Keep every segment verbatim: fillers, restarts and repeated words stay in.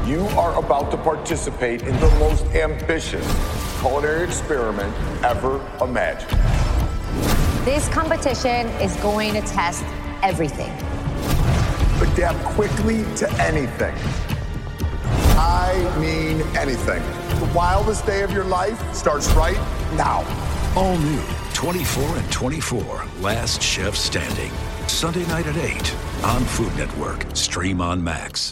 You are about to participate in the most ambitious culinary experiment ever imagined. This competition is going to test everything. Adapt quickly to anything. I mean anything. The wildest day of your life starts right now. All new twenty-four and twenty-four, Last Chef Standing. Sunday night at eight on Food Network. Stream on Max.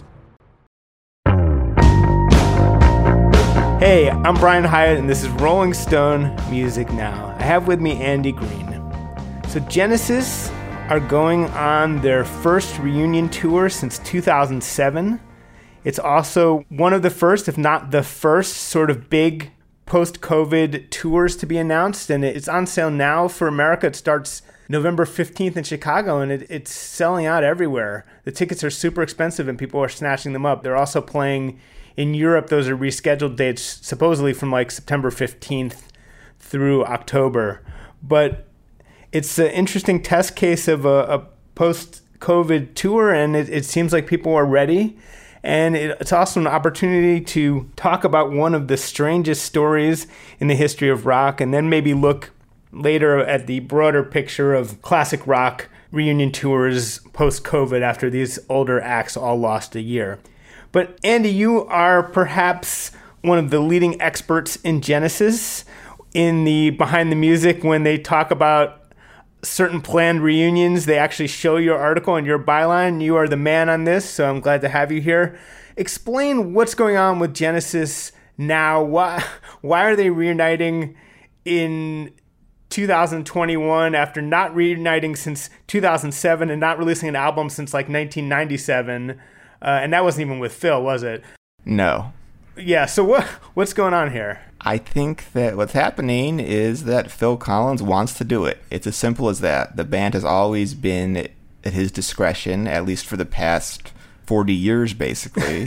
Hey, I'm Brian Hyatt, and this is Rolling Stone Music Now. I have with me Andy Green. So Genesis are going on their first reunion tour since two thousand seven. It's also one of the first, if not the first, sort of big post-COVID tours to be announced, and it's on sale now for America. It starts November fifteenth in Chicago, and it, it's selling out everywhere. The tickets are super expensive, and people are snatching them up. They're also playing in Europe. Those are rescheduled dates, supposedly from like September fifteenth through October. But it's an interesting test case of a, a post-COVID tour, and it, it seems like people are ready. And it, it's also an opportunity to talk about one of the strangest stories in the history of rock, and then maybe look later at the broader picture of classic rock reunion tours post-COVID after these older acts all lost a year. But Andy, you are perhaps one of the leading experts in Genesis, in the behind the music. When they talk about certain planned reunions, they actually show your article and your byline. You are the man on this, so I'm glad to have you here. Explain what's going on with Genesis now. Why, why are they reuniting in two thousand twenty-one after not reuniting since two thousand seven and not releasing an album since like nineteen ninety-seven? Uh, and that wasn't even with Phil, was it? No. Yeah, so what what's going on here? I think that what's happening is that Phil Collins wants to do it. It's as simple as that. The band has always been at his discretion, at least for the past forty years, basically.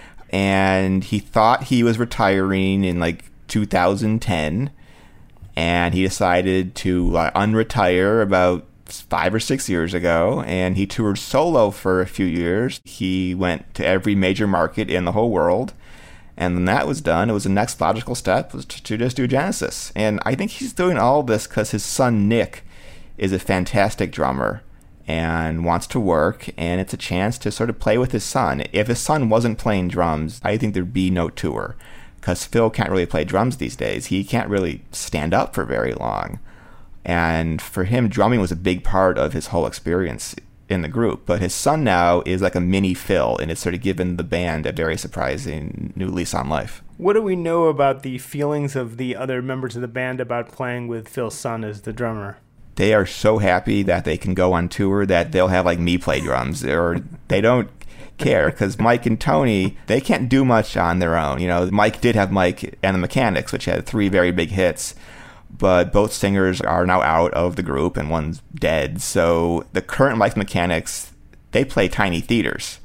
And he thought he was retiring in like two thousand ten, and he decided to uh, unretire about five or six years ago, and he toured solo for a few years. He went to every major market in the whole world, and when that was done, it was the next logical step was to, to just do Genesis. And I think he's doing all this because his son Nick is a fantastic drummer and wants to work, and it's a chance to sort of play with his son. If his son wasn't playing drums, I think there'd be no tour, because Phil can't really play drums these days. He can't really stand up for very long. And for him, drumming was a big part of his whole experience in the group. But his son now is like a mini Phil, and it's sort of given the band a very surprising new lease on life. What do we know about the feelings of the other members of the band about playing with Phil's son as the drummer? They are so happy that they can go on tour that they'll have like me play drums, or they don't care, because Mike and Tony, they can't do much on their own. You know, Mike did have Mike and the Mechanics, which had three very big hits. But both singers are now out of the group, and one's dead. So the current Mike Mechanics, they play tiny theaters.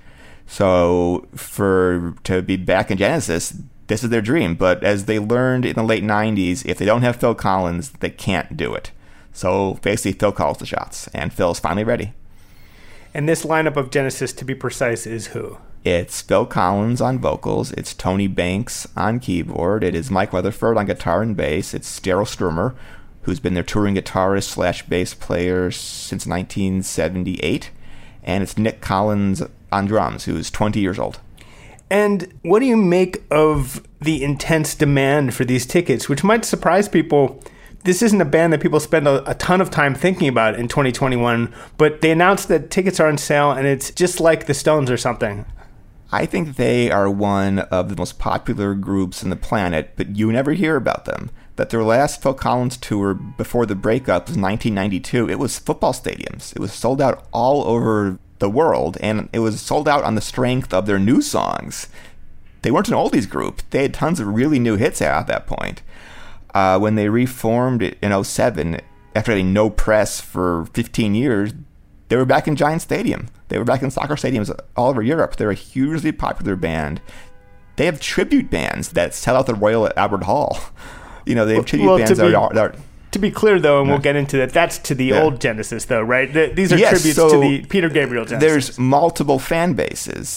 So for to be back in Genesis, this is their dream. But as they learned in the late nineties, if they don't have Phil Collins, they can't do it. So basically, Phil calls the shots, and Phil's finally ready. And this lineup of Genesis, to be precise, is who? It's Phil Collins on vocals. It's Tony Banks on keyboard. It is Mike Weatherford on guitar and bass. It's Daryl Sturmer, who's been their touring guitarist slash bass player since nineteen seventy-eight. And it's Nick Collins on drums, who's twenty years old. And what do you make of the intense demand for these tickets, which might surprise people? This isn't a band that people spend a, a ton of time thinking about in twenty twenty-one, but they announced that tickets are on sale, and it's just like the Stones or something. I think they are one of the most popular groups on the planet, but you never hear about them. That their last Phil Collins tour before the breakup was nineteen ninety-two. It was football stadiums. It was sold out all over the world, and it was sold out on the strength of their new songs. They weren't an oldies group. They had tons of really new hits out at that point. Uh, when they reformed in oh seven, after getting no press for fifteen years, they were back in Giant Stadium. They were back in soccer stadiums all over Europe. They're a hugely popular band. They have tribute bands that sell out the Royal Albert Hall. You know, they have tribute well, bands to be, that are... That are to be clear, though, and yeah. we'll get into that, that's to the yeah. old Genesis, though, right? The, these are yes, tributes so to the Peter Gabriel Genesis. There's multiple fan bases.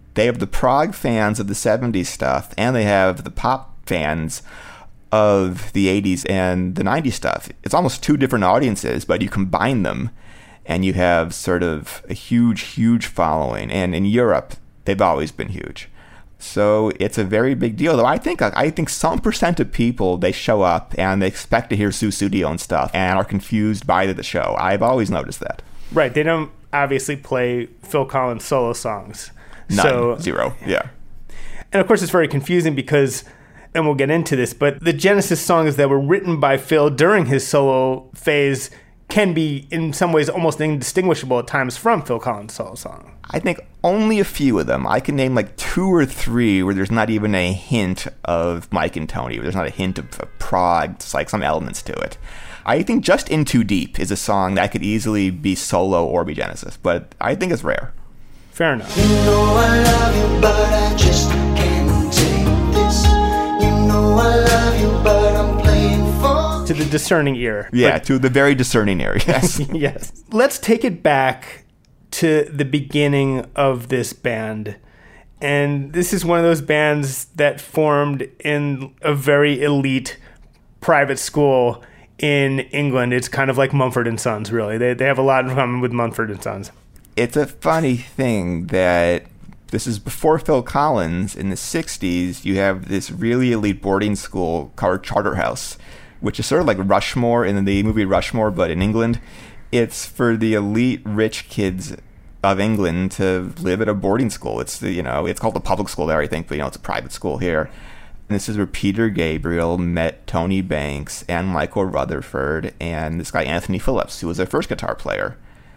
they have the prog fans of the seventies stuff, and they have the pop fans of the eighties and the nineties stuff. It's almost two different audiences, but you combine them, and you have sort of a huge, huge following. And in Europe, they've always been huge. So it's a very big deal. Though I think I think some percent of people, they show up and they expect to hear Sussudio and stuff and are confused by the show. I've always noticed that. Right. They don't obviously play Phil Collins solo songs. None. So, Zero. Yeah. And of course, it's very confusing because, and we'll get into this, but the Genesis songs that were written by Phil during his solo phase can be, in some ways, almost indistinguishable at times from Phil Collins' solo song. I think only a few of them. I can name like two or three where there's not even a hint of Mike and Tony, where there's not a hint of, of prog, it's like some elements to it. I think just In Too Deep is a song that could easily be solo or be Genesis, but I think it's rare. Fair enough. You know I love you, but I just can't take this. You know I love you, but I'm playing for... To the discerning ear. Yeah, But, to the very discerning ear, yes. yes. Let's take it back to the beginning of this band. And this is one of those bands that formed in a very elite private school in England. It's kind of like Mumford and Sons, really. They they have a lot in common with Mumford and Sons. It's a funny thing that this is before Phil Collins. In the sixties, you have this really elite boarding school called Charterhouse, which is sort of like Rushmore in the movie Rushmore, but in England. It's for the elite rich kids of England to live at a boarding school. It's the, you know, it's called a public school there, I think, but you know, it's a private school here. And this is where Peter Gabriel met Tony Banks and Michael Rutherford and this guy Anthony Phillips, who was their first guitar player.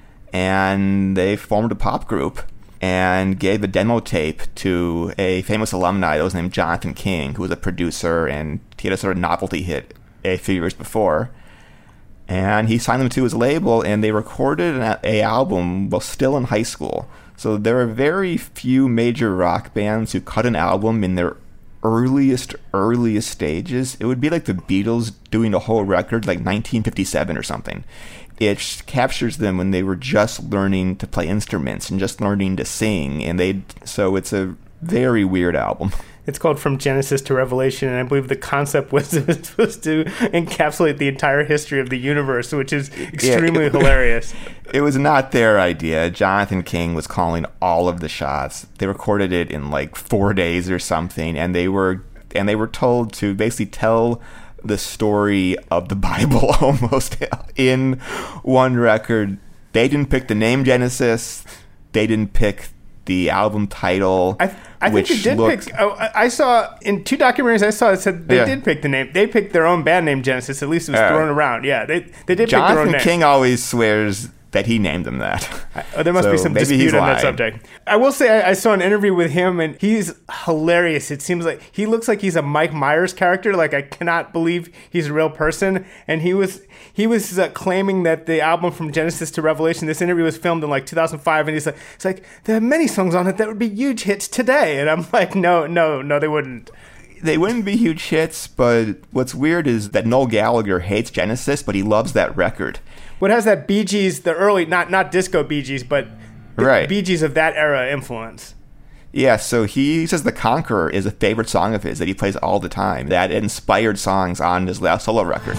And they formed a pop group and gave a demo tape to a famous alumni that was named Jonathan King, who was a producer, and he had a sort of novelty hit a few years before. And he signed them to his label, and they recorded an a album while still in high school. So there are very few major rock bands who cut an album in their earliest, earliest stages. It would be like the Beatles doing a whole record like nineteen fifty-seven or something. It captures them when they were just learning to play instruments and just learning to sing. And they so it's a very weird album. It's called From Genesis to Revelation, and I believe the concept was it was supposed to encapsulate the entire history of the universe, which is extremely yeah, it, hilarious. It was not their idea. Jonathan King was calling all of the shots. They recorded it in like four days or something, and they were and they were told to basically tell the story of the Bible almost in one record. They didn't pick the name Genesis. They didn't pick the album title. I, I think they did looked, pick. Oh, I saw in two documentaries I saw it said they yeah. did pick the name. They picked their own band name Genesis. At least it was uh, thrown around. Yeah, they they did Jonathan pick their own name. King always swears that he named them that. Oh, there must so be some dispute on that subject. I will say I, I saw an interview with him, and he's hilarious. It seems like he looks like he's a Mike Myers character. Like, I cannot believe he's a real person. And he was he was uh, claiming that the album From Genesis to Revelation, this interview was filmed in like two thousand five, and he's like, it's like, there are many songs on it that would be huge hits today. And I'm like, no, no, no, they wouldn't. They wouldn't be huge hits, but what's weird is that Noel Gallagher hates Genesis, but he loves that record. What has that Bee Gees, the early, not not disco Bee Gees, but the right. Bee Gees of that era influence? Yeah, so he says The Conqueror is a favorite song of his that he plays all the time. That inspired songs on his last solo record.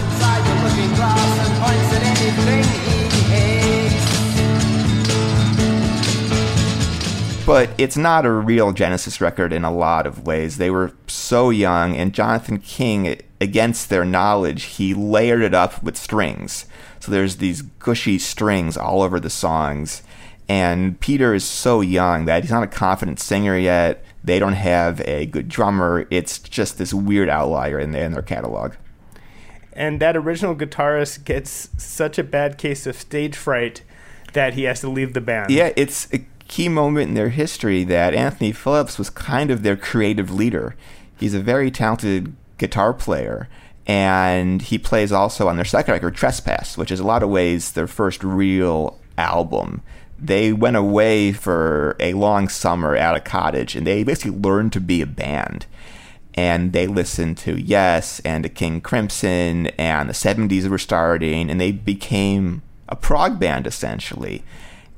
But it's not a real Genesis record in a lot of ways. They were so young, and Jonathan King, against their knowledge, he layered it up with strings. So there's these gushy strings all over the songs. And Peter is so young that he's not a confident singer yet. They don't have a good drummer. It's just this weird outlier in their, in their catalog. And that original guitarist gets such a bad case of stage fright that he has to leave the band. Yeah, it's a key moment in their history that Anthony Phillips was kind of their creative leader. He's a very talented guitar player, and he plays also on their second record, Trespass, which is in a lot of ways their first real album. They went away for a long summer at a cottage, and they basically learned to be a band. And they listened to Yes and to King Crimson, and the seventies were starting, and they became a prog band, essentially.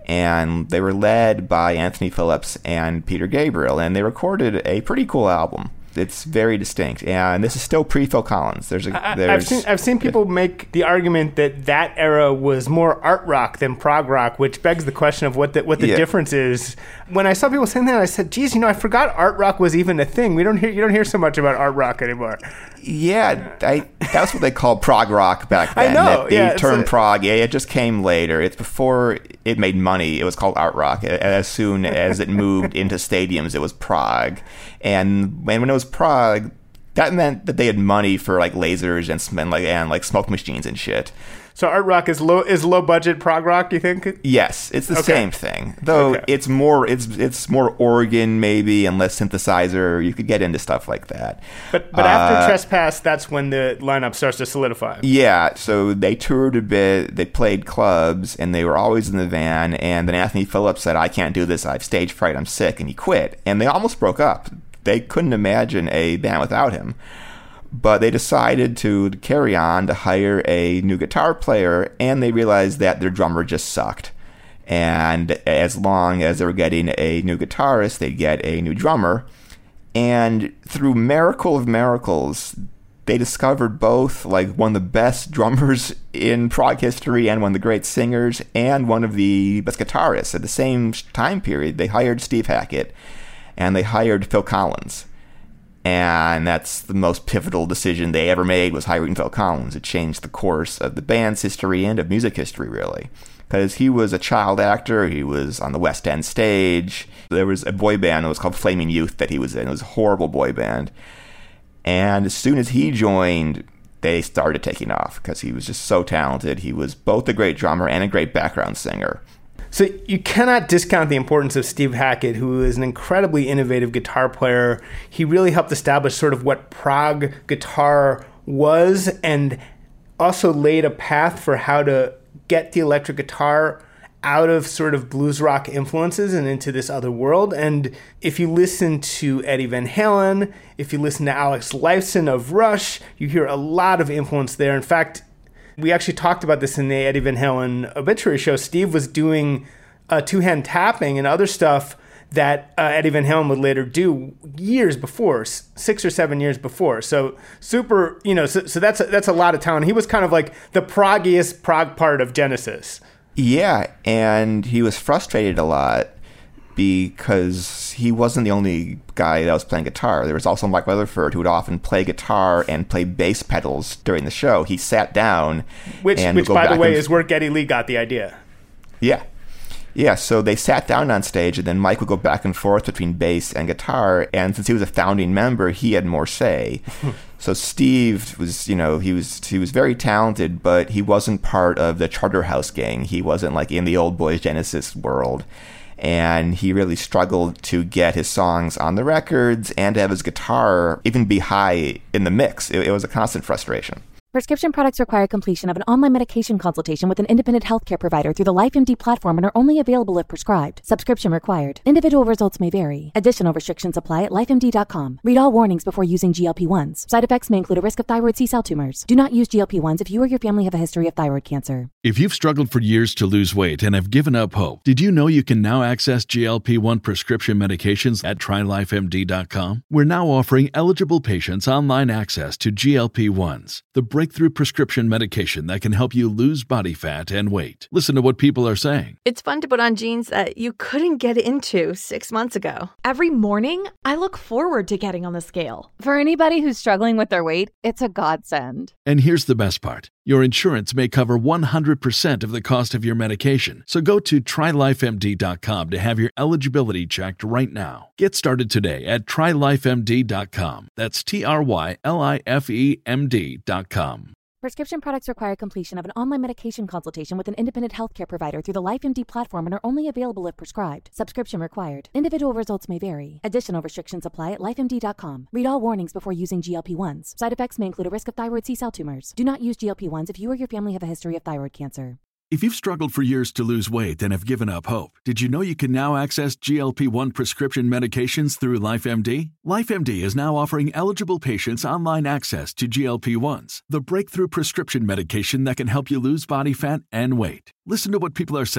And they were led by Anthony Phillips and Peter Gabriel, and they recorded a pretty cool album. It's very distinct, and this is still pre-Phil Collins. There's a, there's, I, I've seen I've seen people make the argument that that era was more art rock than prog rock, which begs the question of what the what the yeah. difference is. When I saw people saying that, I said, "Geez, you know, I forgot art rock was even a thing. We don't hear you don't hear so much about art rock anymore." Yeah, I, that's what they called prog rock back then. I know. The yeah, term a, prog, yeah, it just came later. It's before it made money. It was called art rock. As soon as it moved into stadiums, it was prog. And when it was prog, that meant that they had money for like lasers and, and like and like smoke machines and shit. So art rock is low is low budget prog rock, you think? Yes, it's the okay. same thing. Though okay. it's more it's it's more organ maybe and less synthesizer. You could get into stuff like that. But but uh, after Trespass, that's when the lineup starts to solidify. Yeah, so they toured a bit, they played clubs, and they were always in the van, and then Anthony Phillips said, "I can't do this, I have stage fright, I'm sick," and he quit. And they almost broke up. They couldn't imagine a band without him. But they decided to carry on, to hire a new guitar player, and they realized that their drummer just sucked. And as long as they were getting a new guitarist, they'd get a new drummer. And through miracle of miracles, they discovered both like one of the best drummers in prog history and one of the great singers and one of the best guitarists. At the same time period, they hired Steve Hackett and they hired Phil Collins. And that's the most pivotal decision they ever made, was hiring Phil Collins. It changed the course of the band's history and of music history, really. Because he was a child actor. He was on the West End stage. There was a boy band that was called Flaming Youth that he was in. It was a horrible boy band. And as soon as he joined, they started taking off because he was just so talented. He was both a great drummer and a great background singer. So you cannot discount the importance of Steve Hackett, who is an incredibly innovative guitar player. He really helped establish sort of what prog guitar was and also laid a path for how to get the electric guitar out of sort of blues rock influences and into this other world. And if you listen to Eddie Van Halen, if you listen to Alex Lifeson of Rush, you hear a lot of influence there. In fact, we actually talked about this in the Eddie Van Halen obituary show. Steve was doing uh, two-hand tapping and other stuff that uh, Eddie Van Halen would later do years before, six or seven years before. So super, you know, so, so that's, a, that's a lot of talent. He was kind of like the proggiest prog part of Genesis. Yeah, and he was frustrated a lot because he wasn't the only guy that was playing guitar. There was also Mike Weatherford, who would often play guitar and play bass pedals during the show. He sat down. Which, and which go by the back way, and... is where Geddy Lee got the idea. Yeah. Yeah, so they sat down on stage, and then Mike would go back and forth between bass and guitar, and since he was a founding member, he had more say. So Steve was, you know, he was he was very talented, but he wasn't part of the Charterhouse gang. He wasn't like in the Old Boys Genesis world. And he really struggled to get his songs on the records and to have his guitar even be high in the mix. It, it was a constant frustration. Prescription products require completion of an online medication consultation with an independent healthcare provider through the LifeMD platform and are only available if prescribed. Subscription required. Individual results may vary. Additional restrictions apply at life M D dot com. Read all warnings before using G L P ones. Side effects may include a risk of thyroid C-cell tumors. Do not use G L P ones if you or your family have a history of thyroid cancer. If you've struggled for years to lose weight and have given up hope, did you know you can now access G L P one prescription medications at try life M D dot com? We're now offering eligible patients online access to G L P ones, the breakthrough prescription medication that can help you lose body fat and weight. Listen to what people are saying. It's fun to put on jeans that you couldn't get into six months ago. Every morning, I look forward to getting on the scale. For anybody who's struggling with their weight, it's a godsend. And here's the best part. Your insurance may cover one hundred percent of the cost of your medication. So go to try life M D dot com to have your eligibility checked right now. Get started today at try life M D dot com. That's T R Y L I F E M D dot com. Prescription products require completion of an online medication consultation with an independent healthcare provider through the LifeMD platform and are only available if prescribed. Subscription required. Individual results may vary. Additional restrictions apply at life M D dot com. Read all warnings before using G L P ones. Side effects may include a risk of thyroid C-cell tumors. Do not use G L P ones if you or your family have a history of thyroid cancer. If you've struggled for years to lose weight and have given up hope, did you know you can now access G L P one prescription medications through LifeMD? LifeMD is now offering eligible patients online access to G L P ones, the breakthrough prescription medication that can help you lose body fat and weight. Listen to what people are saying.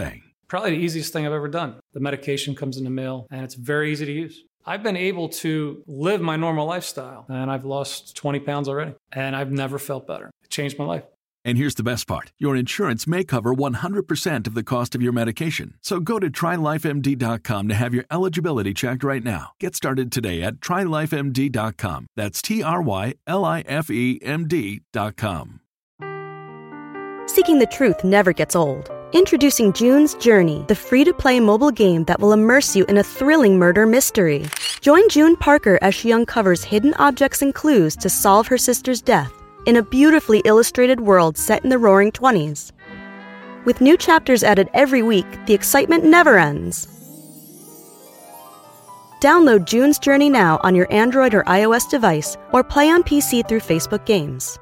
Probably the easiest thing I've ever done. The medication comes in the mail, and it's very easy to use. I've been able to live my normal lifestyle, and I've lost twenty pounds already, and I've never felt better. It changed my life. And here's the best part. Your insurance may cover one hundred percent of the cost of your medication. So go to try life M D dot com to have your eligibility checked right now. Get started today at try life M D dot com. That's T R Y L I F E M D dot com. Seeking the truth never gets old. Introducing June's Journey, the free-to-play mobile game that will immerse you in a thrilling murder mystery. Join June Parker as she uncovers hidden objects and clues to solve her sister's death in a beautifully illustrated world set in the Roaring Twenties. With new chapters added every week, the excitement never ends. Download June's Journey now on your Android or iOS device, or play on P C through Facebook Games.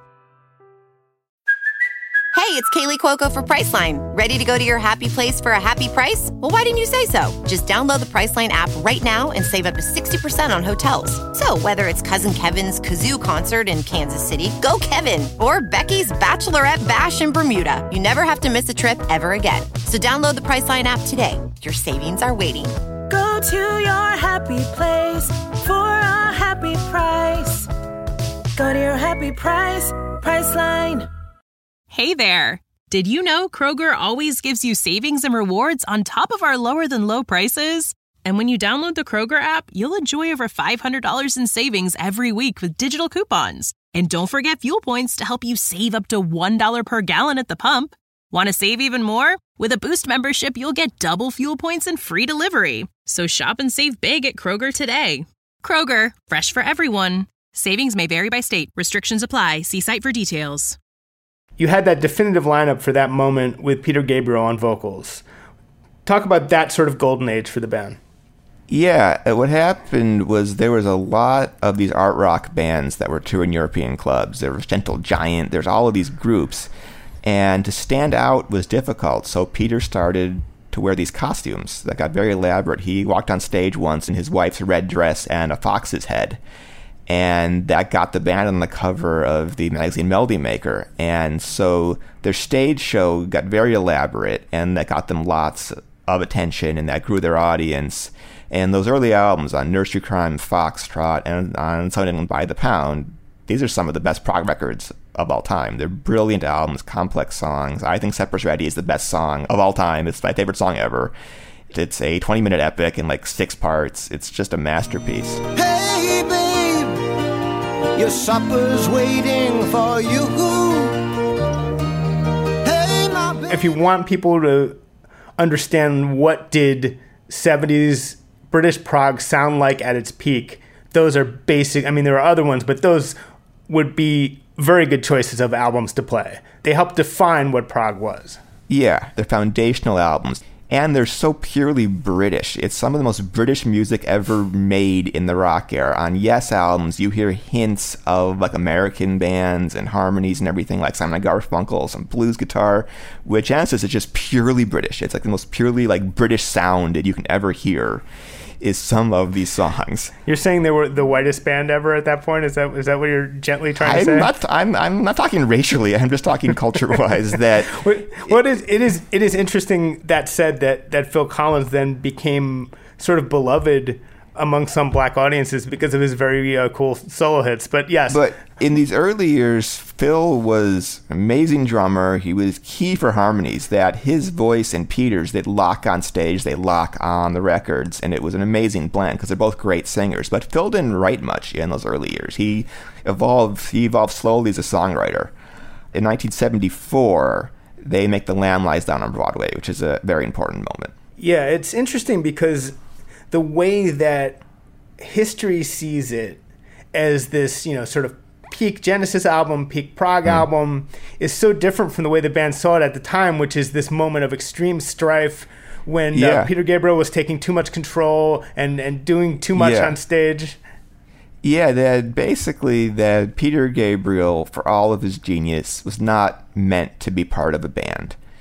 Hey, it's Kaylee Cuoco for Priceline. Ready to go to your happy place for a happy price? Well, why didn't you say so? Just download the Priceline app right now and save up to sixty percent on hotels. So whether it's Cousin Kevin's Kazoo Concert in Kansas City, go Kevin, or Becky's Bachelorette Bash in Bermuda, you never have to miss a trip ever again. So download the Priceline app today. Your savings are waiting. Go to your happy place for a happy price. Go to your happy price, Priceline. Hey there! Did you know Kroger always gives you savings and rewards on top of our lower-than-low prices? And when you download the Kroger app, you'll enjoy over five hundred dollars in savings every week with digital coupons. And don't forget fuel points to help you save up to one dollar per gallon at the pump. Want to save even more? With a Boost membership, you'll get double fuel points and free delivery. So shop and save big at Kroger today. Kroger, fresh for everyone. Savings may vary by state. Restrictions apply. See site for details. You had that definitive lineup for that moment with Peter Gabriel on vocals. Talk about that sort of golden age for the band. Yeah, what happened was there was a lot of these art rock bands that were touring European clubs. There was Gentle Giant, there's all of these groups. And to stand out was difficult, so Peter started to wear these costumes that got very elaborate. He walked on stage once in his wife's red dress and a fox's head. And that got the band on the cover of the magazine Melody Maker. And so their stage show got very elaborate, and that got them lots of attention, and that grew their audience. And those early albums on Nursery Crime, Foxtrot, and on Something by the Pound, these are some of the best prog records of all time. They're brilliant albums, complex songs. I think Separate Ready is the best song of all time. It's my favorite song ever. It's a twenty-minute epic in like six parts. It's just a masterpiece. Hey, babe, your supper's waiting for you. Hey, my babe. If you want people to understand what did seventies British prog sound like at its peak, those are basic. I mean, there are other ones, but those would be very good choices of albums to play. They help define what prog was. Yeah, they're foundational albums. And they're so purely British. It's some of the most British music ever made in the rock era. On Yes albums, you hear hints of like American bands and harmonies and everything, like Simon and Garfunkel, some blues guitar. With Genesis, it's just purely British. It's like the most purely like British sound that you can ever hear is some of these songs. You're saying they were the whitest band ever at that point? Is that is that what you're gently trying I'm to say? Not, I'm I'm not talking racially. I'm just talking culture-wise. That what is it is it is interesting that said that that Phil Collins then became sort of beloved among some black audiences because of his very uh, cool solo hits. But yes. But in these early years, Phil was an amazing drummer. He was key for harmonies, that his voice and Peter's, they'd lock on stage, they lock on the records, and it was an amazing blend because they're both great singers. But Phil didn't write much in those early years. He evolved, he evolved slowly as a songwriter. In nineteen seventy-four, they make The Lamb Lies Down on Broadway, which is a very important moment. Yeah, it's interesting because the way that history sees it as this, you know, sort of peak Genesis album, peak prog mm. album, is so different from the way the band saw it at the time, which is this moment of extreme strife when yeah. uh, Peter Gabriel was taking too much control and, and doing too much yeah. on stage. Yeah, that basically that Peter Gabriel, for all of his genius, was not meant to be part of a band.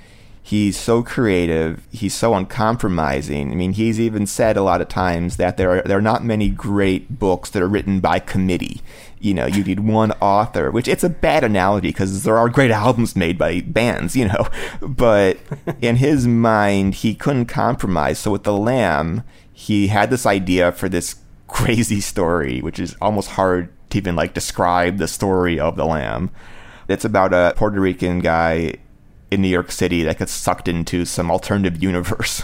He's so creative. He's so uncompromising. I mean, he's even said a lot of times that there are there are not many great books that are written by committee. You know, you need one author, which it's a bad analogy because there are great albums made by bands, you know. But in his mind, he couldn't compromise. So with The Lamb, he had this idea for this crazy story, which is almost hard to even like describe the story of The Lamb. It's about a Puerto Rican guy in New York City that gets sucked into some alternative universe.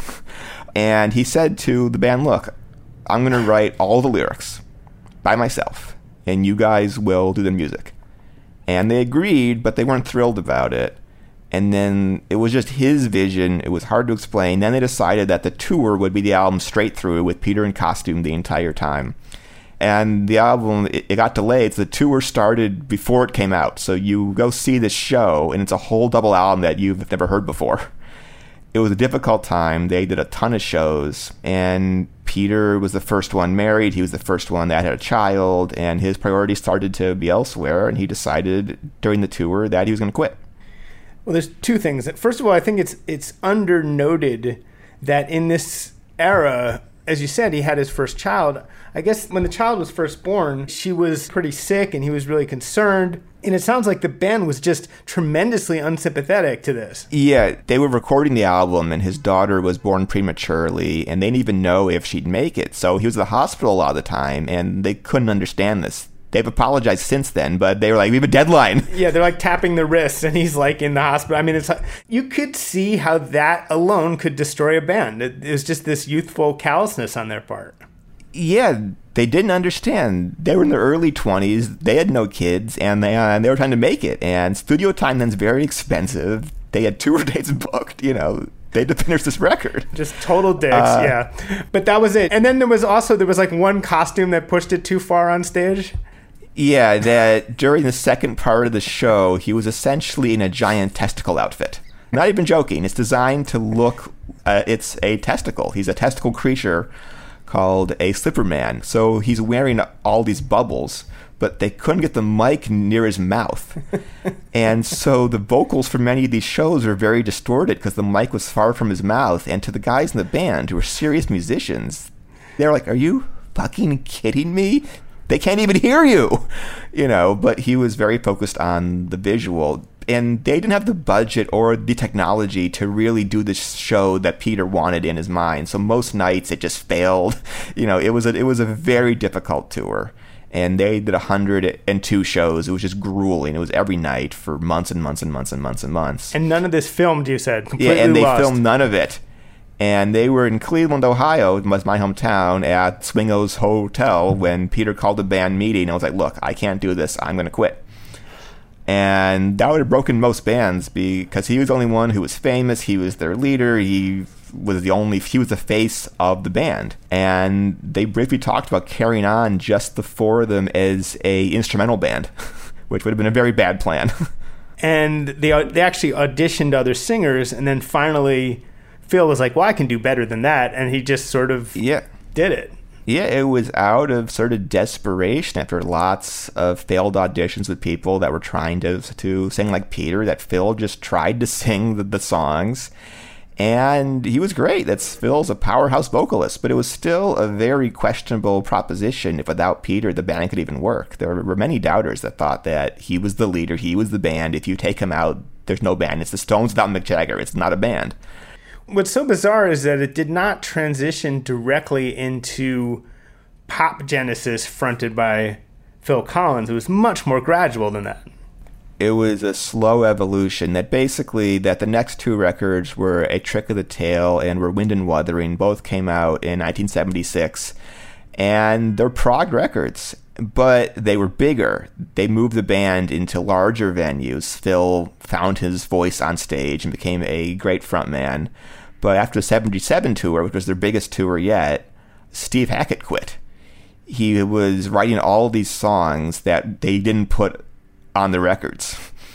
And he said to the band, look, I'm going to write all the lyrics by myself, and you guys will do the music. And they agreed, but they weren't thrilled about it. And then it was just his vision. It was hard to explain. Then they decided that the tour would be the album straight through with Peter in costume the entire time. And the album, it, it got delayed. So the tour started before it came out. So you go see this show, and it's a whole double album that you've never heard before. It was a difficult time. They did a ton of shows, and Peter was the first one married. He was the first one that had a child, and his priorities started to be elsewhere, and he decided during the tour that he was going to quit. Well, there's two things. First of all, I think it's it's undernoted that in this era, as you said, he had his first child. I guess when the child was first born, she was pretty sick and he was really concerned. And it sounds like the band was just tremendously unsympathetic to this. Yeah, they were recording the album and his daughter was born prematurely and they didn't even know if she'd make it. So he was at the hospital a lot of the time and they couldn't understand this. They've apologized since then, but they were like, we have a deadline. Yeah, they're like tapping the wrists and he's like in the hospital. I mean, it's you could see how that alone could destroy a band. It, it was just this youthful callousness on their part. Yeah, they didn't understand. They were in their early twenties. They had no kids, and they uh, and they were trying to make it. And studio time then's very expensive. They had tour dates booked, you know. They had to finish this record. Just total dicks, uh, yeah. But that was it. And then there was also, there was like one costume that pushed it too far on stage. Yeah, that during the second part of the show, he was essentially in a giant testicle outfit. Not even joking. It's designed to look, uh, it's a testicle. He's a testicle creature called a slipper man. So he's wearing all these bubbles, but they couldn't get the mic near his mouth. And so the vocals for many of these shows are very distorted because the mic was far from his mouth. And to the guys in the band who were serious musicians, they're like, are you fucking kidding me? They can't even hear you, you know, but he was very focused on the visual. And they didn't have the budget or the technology to really do this show that Peter wanted in his mind. So most nights it just failed. You know, it was a, it was a very difficult tour. And they did one hundred two shows. It was just grueling. It was every night for months and months and months and months and months. And none of this filmed, you said. Yeah, and they lost. filmed none of it. And they were in Cleveland, Ohio, was my hometown, at Swingo's Hotel when Peter called the band meeting. I was like, look, I can't do this. I'm going to quit. And that would have broken most bands because he was the only one who was famous. He was their leader. He was the only, he was the face of the band. And they briefly talked about carrying on just the four of them as a instrumental band, which would have been a very bad plan. And they they actually auditioned other singers, and then finally Phil was like, well, I can do better than that. And he just sort of yeah. did it. Yeah, it was out of sort of desperation after lots of failed auditions with people that were trying to to sing like Peter, that Phil just tried to sing the, the songs. And he was great. That's Phil's a powerhouse vocalist, but it was still a very questionable proposition if without Peter the band could even work. There were many doubters that thought that he was the leader, he was the band. If you take him out, there's no band. It's the Stones without Mick Jagger. It's not a band. What's so bizarre is that it did not transition directly into pop Genesis fronted by Phil Collins. It was much more gradual than that. It was a slow evolution that basically that the next two records were A Trick of the Tail and Were Wind and Wuthering. Both came out in nineteen seventy-six. And they're prog records, but they were bigger. They moved the band into larger venues. Phil found his voice on stage and became a great frontman. But after the seventy-seven tour, which was their biggest tour yet, Steve Hackett quit. He was writing all these songs that they didn't put on the records.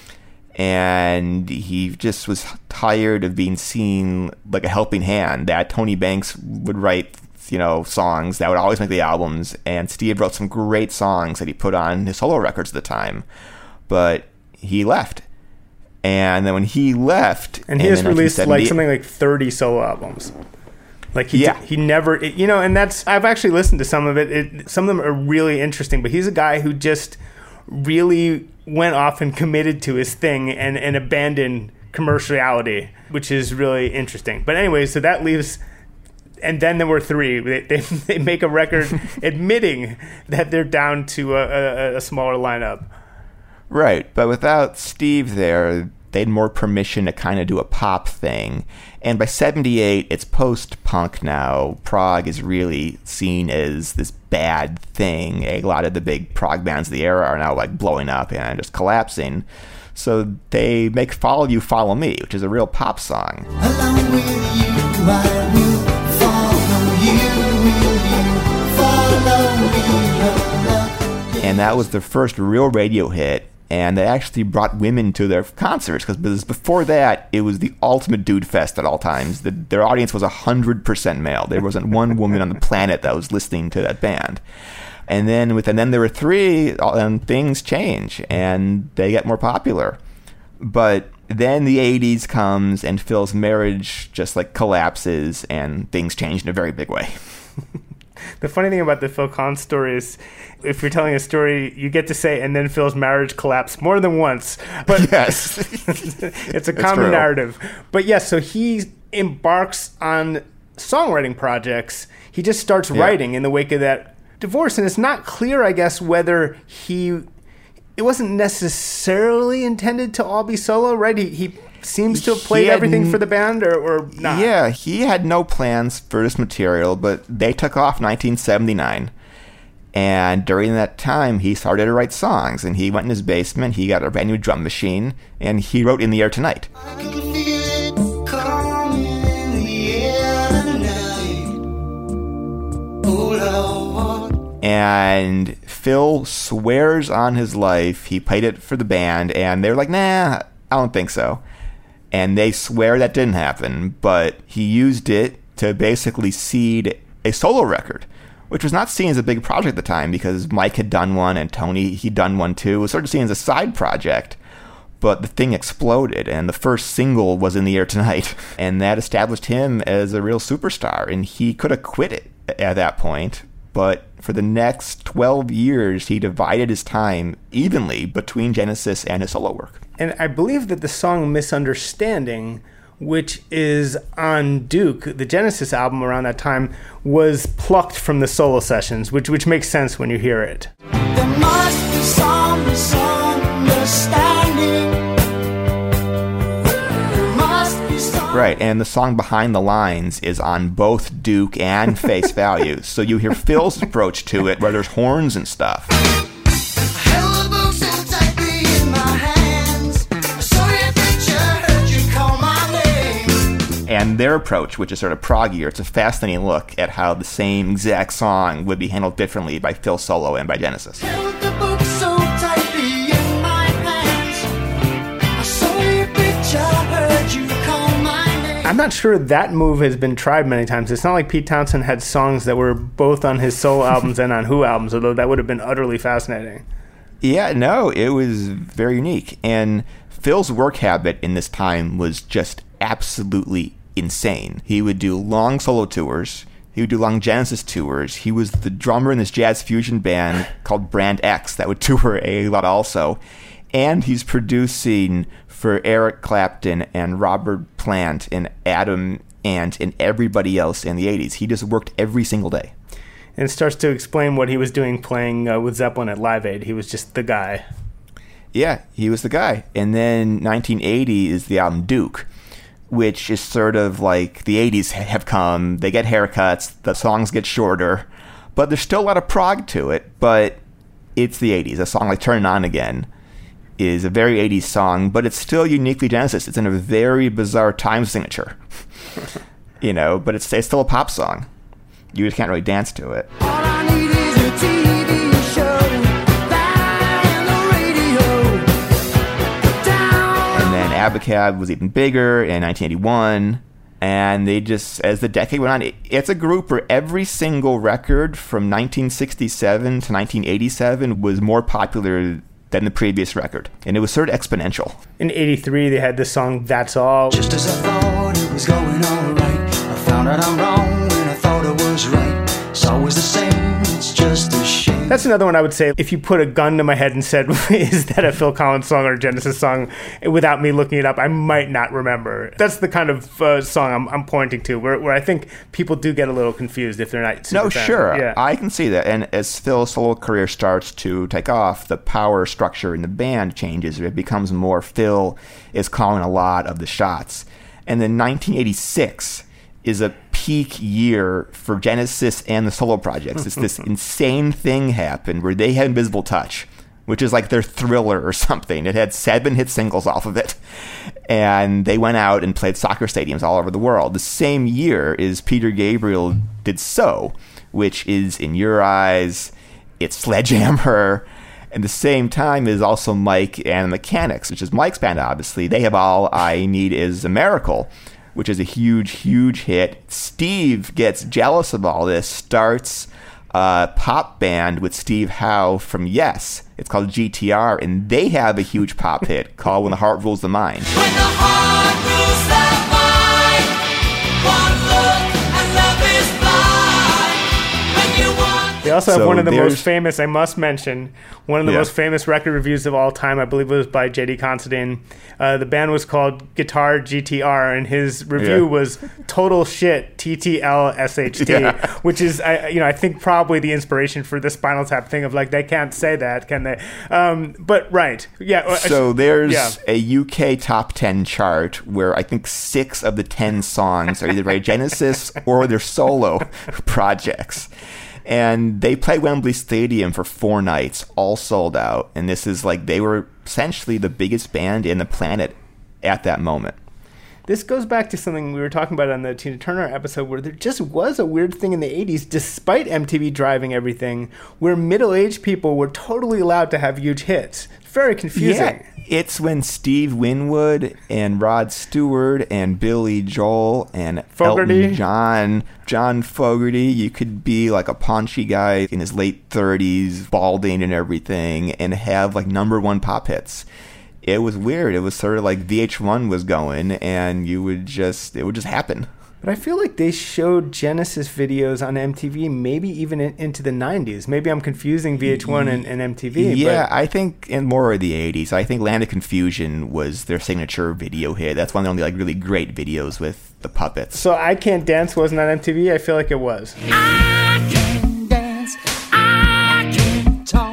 And he just was tired of being seen like a helping hand, that Tony Banks would write, you know, songs that would always make the albums. And Steve wrote some great songs that he put on his solo records at the time. But he left. And then when he left, and he has released like something like thirty solo albums. Like he, yeah. did, he never, it, you know, and that's, I've actually listened to some of it. it. Some of them are really interesting, but he's a guy who just really went off and committed to his thing and, and abandoned commerciality, which is really interesting. But anyway, so that leaves, and then there were three. They they, they make a record admitting that they're down to a, a, a smaller lineup. Right, but without Steve there, they had more permission to kind of do a pop thing. And by seventy-eight, it's post-punk now. Prog is really seen as this bad thing. A lot of the big prog bands of the era are now like blowing up and just collapsing. So they make Follow You, Follow Me, which is a real pop song. Along with you, I will follow you, will you follow me? And that was their first real radio hit. And they actually brought women to their concerts, because before that, it was the ultimate dude fest at all times. The, their audience was one hundred percent male. There wasn't one woman on the planet that was listening to that band. And then with and then there were three, and things change, and they get more popular. But then the eighties comes, and Phil's marriage just like collapses, and things change in a very big way. The funny thing about the Phil Collins story is, if you're telling a story, you get to say, and then Phil's marriage collapsed more than once. But yes, it's a common true. narrative. But yes, so he embarks on songwriting projects. He just starts yeah. writing in the wake of that divorce, and it's not clear, I guess, whether he. It wasn't necessarily intended to all be solo, right? He he seems to have played everything n- for the band, or, or not. Yeah, he had no plans for this material, but they took off nineteen seventy-nine. And during that time, he started to write songs, and he went in his basement, he got a brand new drum machine, and he wrote In the Air Tonight. I can feel it coming in the air tonight. Oh, Lord. And Phil swears on his life he played it for the band, and they're like, nah, I don't think so. And they swear that didn't happen, but he used it to basically seed a solo record, which was not seen as a big project at the time, because Mike had done one and Tony, he'd done one too. It was sort of seen as a side project, but the thing exploded, and the first single was In the Air Tonight, and that established him as a real superstar, and he could have quit it at that point, but for the next twelve years, he divided his time evenly between Genesis and his solo work. And I believe that the song Misunderstanding, which is on Duke, the Genesis album around that time, was plucked from the solo sessions, which which makes sense when you hear it. There must be some misunderstanding. There must be some... Right, and the song Behind the Lines is on both Duke and Face Value, so you hear Phil's approach to it, where there's horns and stuff. And their approach, which is sort of proggier, it's a fascinating look at how the same exact song would be handled differently by Phil solo and by Genesis. I'm not sure that move has been tried many times. It's not like Pete Townshend had songs that were both on his solo albums and on Who albums, although that would have been utterly fascinating. Yeah, no, it was very unique. And Phil's work habit in this time was just absolutely insane. He would do long solo tours. He would do long Genesis tours. He was the drummer in this jazz fusion band called Brand X that would tour a lot also. And he's producing for Eric Clapton and Robert Plant and Adam Ant and everybody else in the eighties. He just worked every single day. And it starts to explain what he was doing playing uh, with Zeppelin at Live Aid. He was just the guy. Yeah, he was the guy. And then nineteen eighty is the album Duke, which is sort of like the eighties have come. They get haircuts, the songs get shorter, but there's still a lot of prog to it, but it's the eighties. A song like Turn It On Again is a very eighties song, but it's still uniquely Genesis. It's in a very bizarre time signature, you know, but it's, it's still a pop song. You just can't really dance to it. All I need is a T V show. Abacab was even bigger in nineteen eighty-one, and they just, as the decade went on, it, it's a group where every single record from nineteen sixty-seven to nineteen eighty-seven was more popular than than the previous record. And it was sort of exponential. In eighty-three, they had the song That's All. Just as I thought it was going all right, I found out I'm wrong when I thought I was right. It's always the same, it's just a shame. That's another one I would say, if you put a gun to my head and said, is that a Phil Collins song or a Genesis song, without me looking it up, I might not remember. That's the kind of uh, song I'm, I'm pointing to, where, where I think people do get a little confused if they're not super No, fan. sure. Yeah. I can see that. And as Phil's solo career starts to take off, the power structure in the band changes. It becomes more Phil is calling a lot of the shots. And then nineteen eighty-six is a peak year for Genesis and the solo projects. It's this insane thing happened where they had Invisible Touch, which is like their Thriller or something. It had seven hit singles off of it. And they went out and played soccer stadiums all over the world. The same year is Peter Gabriel did So, which is In Your Eyes, it's Sledgehammer. And the same time is also Mike and the Mechanics, which is Mike's band, obviously. They have All I Need Is a Miracle, which is a huge, huge hit. Steve gets jealous of all this, starts a pop band with Steve Howe from Yes. It's called G T R, and they have a huge pop hit called When the Heart Rules the Mind. When the heart rules the mind, one look and love is blind. When you want. They also have So one of the there's- most famous, I must mention, one of the Yeah. most famous record reviews of all time. I believe it was by J D Considine. Uh, the band was called Guitar G T R, and his review Yeah. was total shit T T L S H T, Yeah. which is, I, you know, I think probably the inspiration for the Spinal Tap thing of like, they can't say that, can they? Um, but right, yeah. uh, So there's yeah. a U K top ten chart where I think six of the ten songs are either by Genesis or their solo projects. And they played Wembley Stadium for four nights, all sold out. And this is like, they were essentially the biggest band in the planet at that moment. This goes back to something we were talking about on the Tina Turner episode, where there just was a weird thing in the eighties, despite M T V driving everything, where middle-aged people were totally allowed to have huge hits. Very confusing. Yeah, it's when Steve Winwood and Rod Stewart and Billy Joel and Fogerty. Elton John, John Fogerty, you could be like a paunchy guy in his late thirties, balding and everything, and have like number one pop hits. It was weird. It was sort of like V H one was going, and you would just, it would just happen. But I feel like they showed Genesis videos on M T V, maybe even in, into the nineties. Maybe I'm confusing V H one and, and M T V. Yeah, but I think in more of the eighties. I think Land of Confusion was their signature video hit. That's one of the only like really great videos with the puppets. So I Can't Dance wasn't on M T V? I feel like it was. I can dance, I can talk.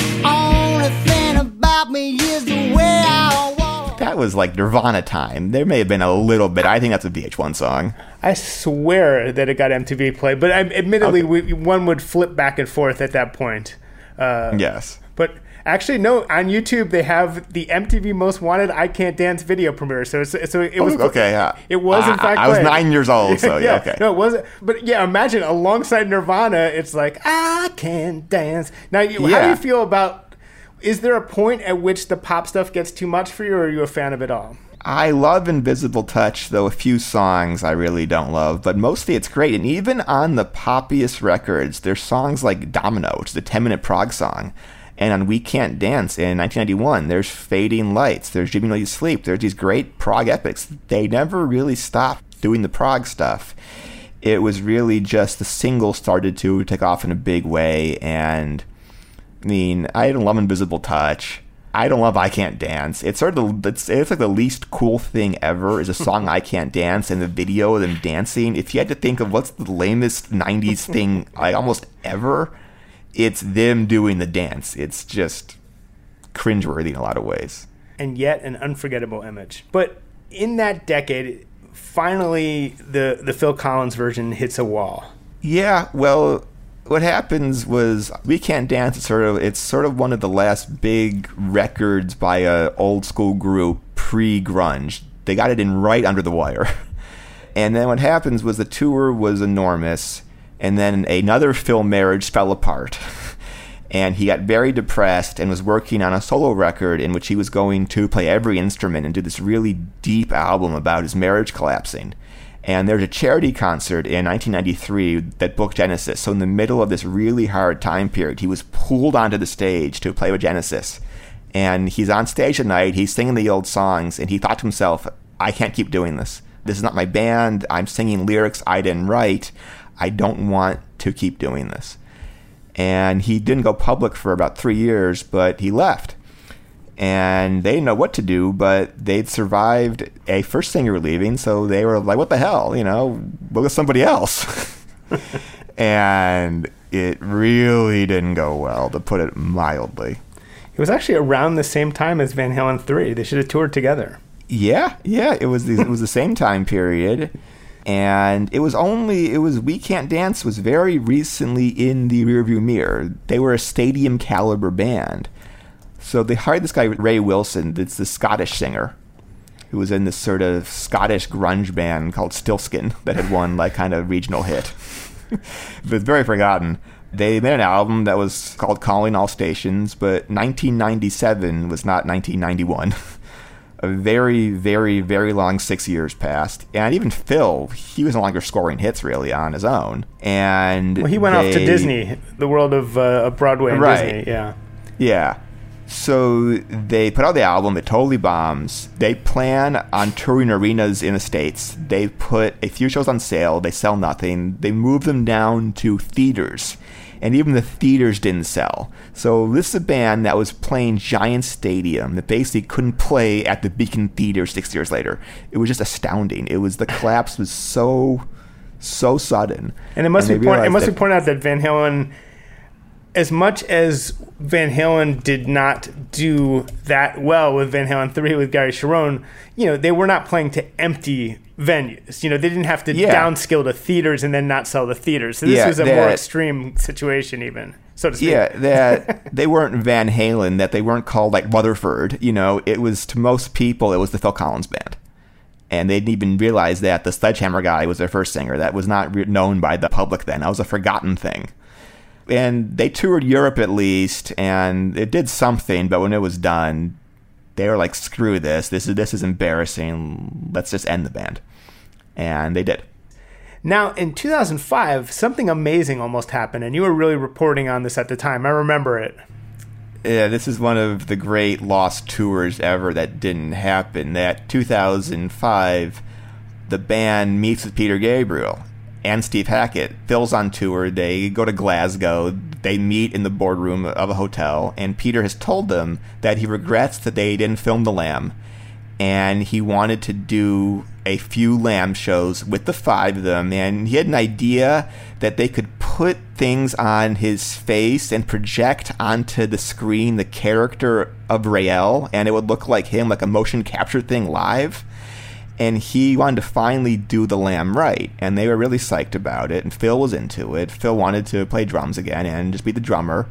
Only thing about me is the way I walk. That was like Nirvana time. There may have been a little bit. I think that's a V H one song. I swear that it got M T V play, but I, admittedly, Okay. we, one would flip back and forth at that point. Uh, Yes. But actually, no. On YouTube, they have the M T V Most Wanted "I Can't Dance" video premiere. So, it's, so it was Oh, okay, yeah. It was in I- fact. I was played. nine years old, so yeah, okay. No, it wasn't. But yeah, imagine alongside Nirvana, it's like "I Can't Dance." Now, you, how do Yeah. you feel about? Is there a point at which the pop stuff gets too much for you, or are you a fan of it all? I love Invisible Touch, though a few songs I really don't love, but mostly it's great. And even on the poppiest records, there's songs like Domino, which is a ten-minute prog song. And on We Can't Dance in nineteen ninety-one, there's Fading Lights, there's Jimmy Know You Sleep, there's these great prog epics. They never really stopped doing the prog stuff. It was really just the single started to take off in a big way, and I mean, I don't love Invisible Touch. I don't love I Can't Dance. It's sort of the, it's, it's like the least cool thing ever is a song I Can't Dance and the video of them dancing. If you had to think of what's the lamest nineties thing like almost ever, it's them doing the dance. It's just cringeworthy in a lot of ways. And yet an unforgettable image. But in that decade, finally the the Phil Collins version hits a wall. Yeah, well, what happens was We Can't Dance is sort of it's sort of one of the last big records by a old school group pre-grunge. They got it in right under the wire. And then what happens was the tour was enormous, and then another Phil marriage fell apart. And he got very depressed and was working on a solo record in which he was going to play every instrument and do this really deep album about his marriage collapsing. And there's a charity concert in nineteen ninety-three that booked Genesis. So in the middle of this really hard time period, he was pulled onto the stage to play with Genesis. And he's on stage at night, he's singing the old songs, and he thought to himself, I can't keep doing this. This is not my band. I'm singing lyrics I didn't write. I don't want to keep doing this. And he didn't go public for about three years, but he left. And they didn't know what to do, but they'd survived a first singer leaving, so they were like, what the hell, you know, look at somebody else. And it really didn't go well, to put it mildly. It was actually around the same time as Van Halen three. They should have toured together. Yeah, yeah, it was the, it was the same time period. And it was only, it was We Can't Dance was very recently in the rearview mirror. They were a stadium caliber band. So they hired this guy, Ray Wilson, that's the Scottish singer, who was in this sort of Scottish grunge band called Stilskin that had won like kind of regional hit. But it's very forgotten. They made an album that was called Calling All Stations, but nineteen ninety-seven was not nineteen ninety-one. A very, very, very long six years passed. And even Phil, he was no longer scoring hits really on his own. And well, he went they, off to Disney, the world of uh, Broadway and right. Disney. Yeah. Yeah. So they put out the album. It totally bombs. They plan on touring arenas in the States. They put a few shows on sale. They sell nothing. They move them down to theaters. And even the theaters didn't sell. So this is a band that was playing Giant Stadium that basically couldn't play at the Beacon Theater six years later. It was just astounding. It was, the collapse was so, so sudden. And it must, and be, point, it must that, be pointed out that Van Halen, as much as Van Halen did not do that well with Van Halen three with Gary Cherone, you know, they were not playing to empty venues. You know, they didn't have to yeah. downscale to theaters and then not sell the theaters. So this yeah, was a that, more extreme situation even, so to speak. Yeah, that they weren't Van Halen, that they weren't called like Rutherford. You know, it was, to most people, it was the Phil Collins band. And they didn't even realize that the Sledgehammer guy was their first singer. That was not re- known by the public then. That was a forgotten thing. And they toured Europe at least, and it did something, but when it was done, they were like, screw this. This is this is embarrassing. Let's just end the band. And they did. Now, in two thousand five, something amazing almost happened, and you were really reporting on this at the time. I remember it. Yeah, this is one of the great lost tours ever that didn't happen. That two thousand five, the band meets with Peter Gabriel and Steve Hackett. Phil's on tour. They go to Glasgow. They meet in the boardroom of a hotel, and Peter has told them that he regrets that they didn't film The Lamb, and he wanted to do a few Lamb shows with the five of them, and he had an idea that they could put things on his face and project onto the screen the character of Rael, and it would look like him, like a motion capture thing live. And he wanted to finally do The Lamb right, and they were really psyched about it, and Phil was into it. Phil wanted to play drums again and just be the drummer.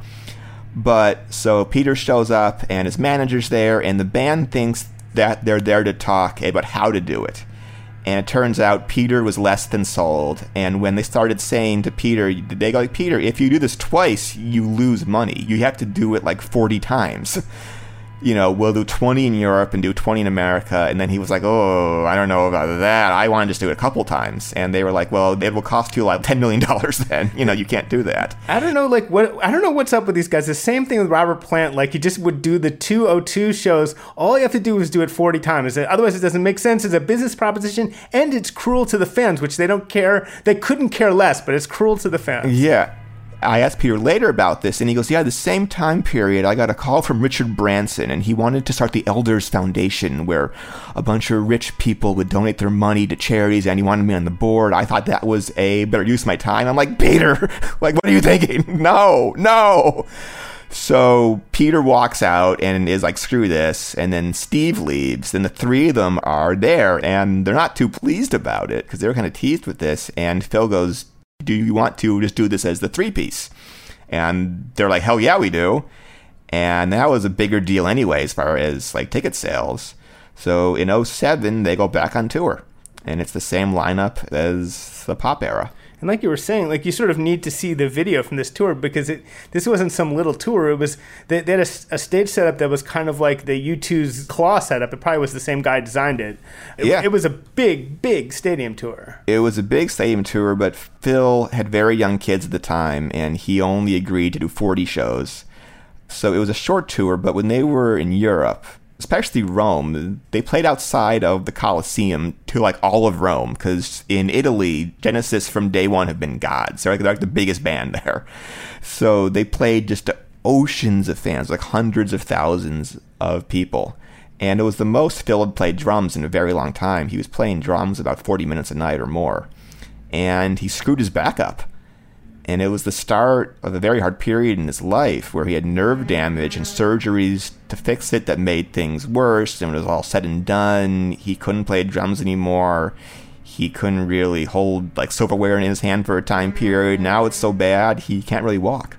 But so Peter shows up, and his manager's there, and the band thinks that they're there to talk about how to do it. And it turns out Peter was less than sold, and when they started saying to Peter, they go like, Peter, if you do this twice, you lose money. You have to do it like forty times. You know, we'll do twenty in Europe and do twenty in America. And then he was like, oh, I don't know about that. I want to just do it a couple times. And they were like, well, it will cost you like ten million dollars then. You know, you can't do that. I don't know, like, what, I don't know what's up with these guys. The same thing with Robert Plant. Like, he just would do the two oh two shows. All you have to do is do it forty times. Otherwise, it doesn't make sense. It's a business proposition, and it's cruel to the fans, which they don't care. They couldn't care less, but it's cruel to the fans. Yeah. I asked Peter later about this, and he goes, yeah, the same time period, I got a call from Richard Branson, and he wanted to start the Elders Foundation, where a bunch of rich people would donate their money to charities, and he wanted me on the board. I thought that was a better use of my time. I'm like, Peter, like, what are you thinking? No, no. So Peter walks out and is like, screw this, and then Steve leaves, and the three of them are there, and they're not too pleased about it, because they were kind of teased with this, and Phil goes, do you want to just do this as the three-piece? And they're like, hell yeah, we do. And that was a bigger deal anyway as far as like ticket sales. So in oh seven, they go back on tour. And it's the same lineup as the pop era. And like you were saying, like you sort of need to see the video from this tour, because it this wasn't some little tour. It was they, they had a, a stage setup that was kind of like the U two's Claw setup. It probably was the same guy designed it. it. Yeah. It was a big, big stadium tour. It was a big stadium tour, but Phil had very young kids at the time, and he only agreed to do forty shows. So it was a short tour, but when they were in Europe, especially Rome, they played outside of the Colosseum to like all of Rome, because in Italy, Genesis from day one have been gods. They're like, they're like the biggest band there. So they played just to oceans of fans, like hundreds of thousands of people. And it was the most Phil had played drums in a very long time. He was playing drums about forty minutes a night or more. And he screwed his back up. And it was the start of a very hard period in his life where he had nerve damage and surgeries to fix it that made things worse. And when it was all said and done, he couldn't play drums anymore. He couldn't really hold like silverware in his hand for a time period. Now it's so bad, he can't really walk.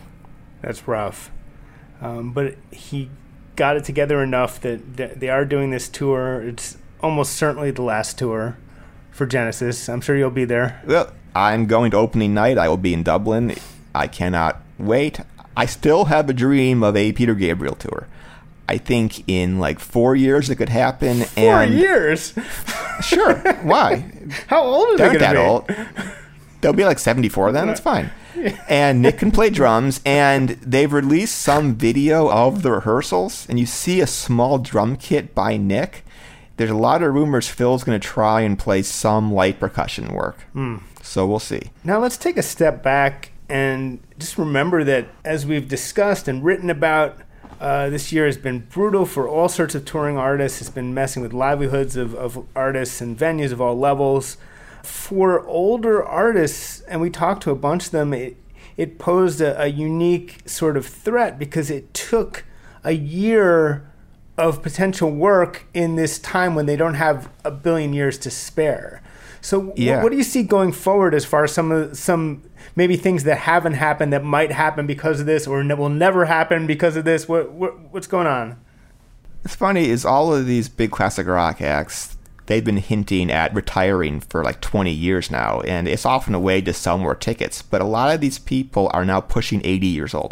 That's rough. Um, but he got it together enough that, that they are doing this tour. It's almost certainly the last tour for Genesis. I'm sure you'll be there. Well, I'm going to opening night. I will be in Dublin. I cannot wait. I still have a dream of a Peter Gabriel tour. I think in like four years it could happen. Four and years? Sure. Why? How old are They're they not going that to be? old. They'll be like seventy-four then. That's fine. And Nick can play drums, and they've released some video of the rehearsals, and you see a small drum kit by Nick. There's a lot of rumors Phil's going to try and play some light percussion work. Hmm. So we'll see. Now let's take a step back and just remember that as we've discussed and written about, uh, this year has been brutal for all sorts of touring artists. It's been messing with livelihoods of, of artists and venues of all levels. For older artists, and we talked to a bunch of them, it, it posed a, a unique sort of threat because it took a year of potential work in this time when they don't have a billion years to spare. So yeah. what, what do you see going forward as far as some of some maybe things that haven't happened that might happen because of this or ne- will never happen because of this? What, what what's going on? It's funny is all of these big classic rock acts, they've been hinting at retiring for like twenty years now, and it's often a way to sell more tickets. But a lot of these people are now pushing eighty years old.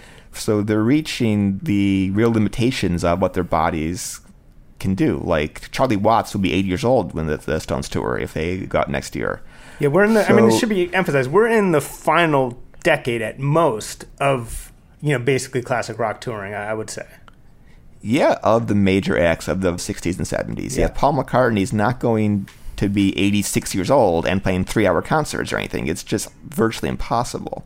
So they're reaching the real limitations of what their bodies can do. Like Charlie Watts will be eighty years old when the, the Stones tour if they go out next year. Yeah, we're in the. So, I mean, it should be emphasized. We're in the final decade at most of you know basically classic rock touring. I, I would say. Yeah, of the major acts of the sixties and seventies. Yeah, yeah Paul McCartney's not going to be eighty-six years old and playing three-hour concerts or anything. It's just virtually impossible.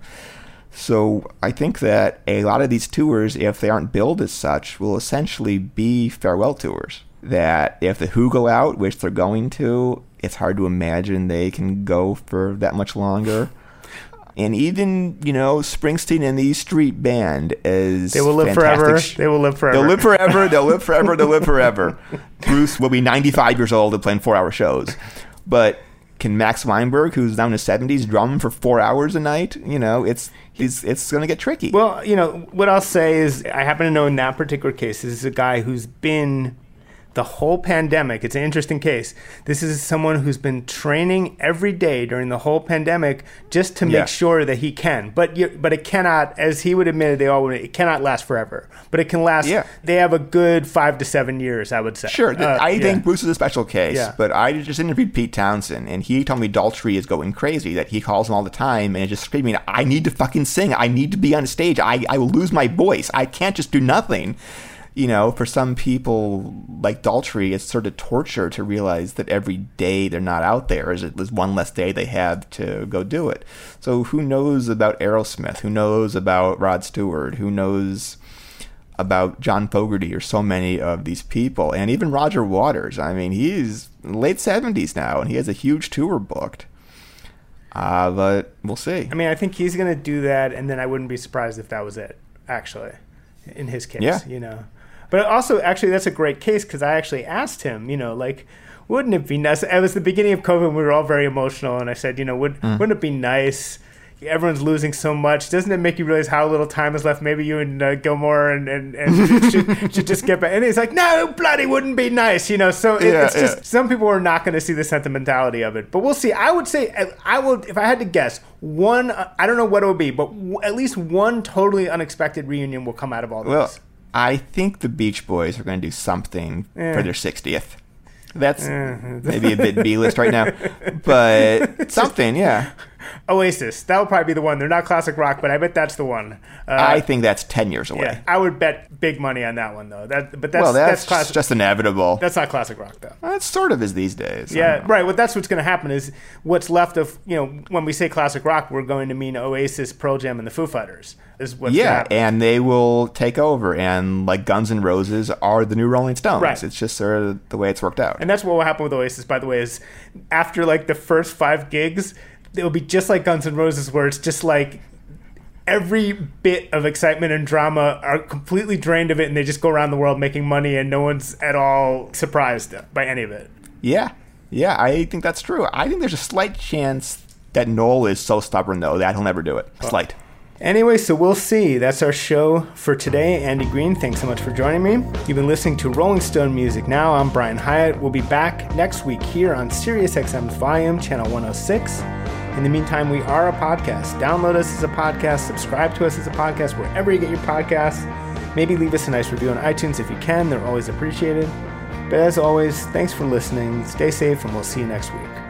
So I think that a lot of these tours, if they aren't billed as such, will essentially be farewell tours. That if the Who go out, which they're going to, it's hard to imagine they can go for that much longer. And even, you know, Springsteen and the E Street Band is They will live forever. Sh- they will live forever. They'll live forever. They'll live forever. They'll live forever. Bruce will be ninety-five years old and playing four-hour shows. But can Max Weinberg, who's now in his seventies, drum for four hours a night? You know, it's it's, it's going to get tricky. Well, you know, what I'll say is I happen to know in that particular case, this is a guy who's been the whole pandemic. It's an interesting case. This is someone who's been training every day during the whole pandemic just to make yeah. sure that he can. But you, but it cannot, as he would admit, they all would, it cannot last forever. But it can last. Yeah. They have a good five to seven years, I would say. Sure. Uh, I yeah. think Bruce is a special case. Yeah. But I just interviewed Pete Townsend, and he told me Daltrey is going crazy, that he calls him all the time and is just screaming, I need to fucking sing. I need to be on stage. I, I will lose my voice. I can't just do nothing. You know, for some people like Daltrey, it's sort of torture to realize that every day they're not out there is is one less day they have to go do it. So who knows about Aerosmith? Who knows about Rod Stewart? Who knows about John Fogerty or so many of these people? And even Roger Waters. I mean, he's late seventies now, and he has a huge tour booked. Uh, but we'll see. I mean, I think he's going to do that, and then I wouldn't be surprised if that was it, actually, in his case, yeah. you know. But also, actually, that's a great case because I actually asked him, you know, like, wouldn't it be nice? It was the beginning of COVID. We were all very emotional. And I said, you know, would, mm. wouldn't it be nice? Everyone's losing so much. Doesn't it make you realize how little time is left? Maybe you and uh, Gilmore and, and, and should, should just get back. And he's like, no, bloody wouldn't be nice, you know. So it, yeah, it's just yeah. some people are not going to see the sentimentality of it. But we'll see. I would say, I would, if I had to guess, one, I don't know what it would be, but at least one totally unexpected reunion will come out of all this. Well, I think the Beach Boys are going to do something yeah. for their sixtieth. That's uh, maybe a bit B-list right now, but something, yeah. Oasis. That would probably be the one. They're not classic rock, but I bet that's the one. Uh, I think that's ten years away. Yeah, I would bet big money on that one, though. That, but that's, well, that's, that's classic. just inevitable. That's not classic rock, though. Well, it sort of is these days. Yeah, right. Well, that's what's going to happen is what's left of, you know, when we say classic rock, we're going to mean Oasis, Pearl Jam, and the Foo Fighters. Is what's yeah, and they will take over, and like Guns N' Roses are the new Rolling Stones. Right. It's just sort of the way it's worked out. And that's what will happen with Oasis, by the way, is after like the first five gigs, it'll be just like Guns N' Roses, where it's just like every bit of excitement and drama are completely drained of it, and they just go around the world making money, and no one's at all surprised by any of it. Yeah, yeah, I think that's true. I think there's a slight chance that Noel is so stubborn, though, that he'll never do it. Well, slight. Anyway, so we'll see. That's our show for today. Andy Green, thanks so much for joining me. You've been listening to Rolling Stone Music Now. I'm Brian Hyatt. We'll be back next week here on SiriusXM's Volume, Channel one oh six. In the meantime, we are a podcast. Download us as a podcast. Subscribe to us as a podcast wherever you get your podcasts. Maybe leave us a nice review on iTunes if you can. They're always appreciated. But as always, thanks for listening. Stay safe, and we'll see you next week.